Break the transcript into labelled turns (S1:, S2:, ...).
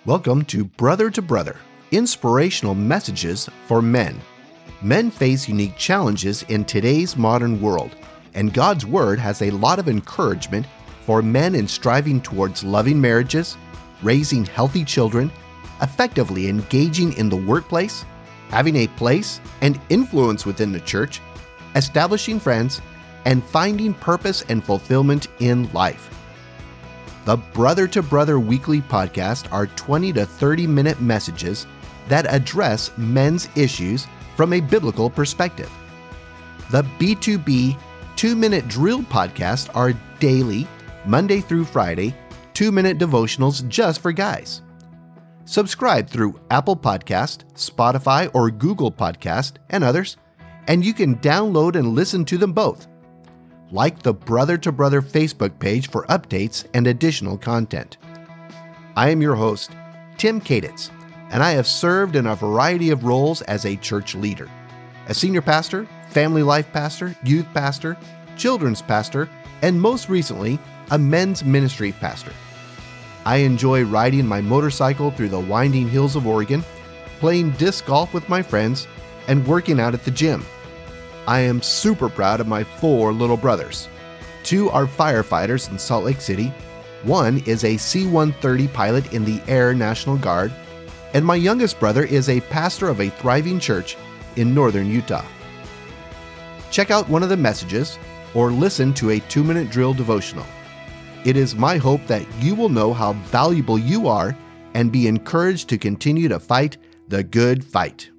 S1: Welcome to Brother to Brother, inspirational messages for men. Men face unique challenges in today's modern world, and God's Word has a lot of encouragement for men in striving towards loving marriages, raising healthy children, effectively engaging in the workplace, having a place and influence within the church, establishing friends, and finding purpose and fulfillment in life. The Brother to Brother weekly podcast are 20 to 30-minute messages that address men's issues from a biblical perspective. The B2B 2-minute drill podcasts are daily, Monday through Friday, 2-minute devotionals just for guys. Subscribe through Apple Podcast, Spotify, or Google Podcast, and others, and you can download and listen to them both. Like the Brother to Brother Facebook page for updates and additional content. I am your host, Tim Kaditz, and I have served in a variety of roles as a church leader, a senior pastor, family life pastor, youth pastor, children's pastor, and most recently, a men's ministry pastor. I enjoy riding my motorcycle through the winding hills of Oregon, playing disc golf with my friends, and working out at the gym. I am super proud of my 4 little brothers. 2 are firefighters in Salt Lake City, 1 is a C-130 pilot in the Air National Guard, and my youngest brother is a pastor of a thriving church in northern Utah. Check out one of the messages or listen to a 2-minute drill devotional. It is my hope that you will know how valuable you are and be encouraged to continue to fight the good fight.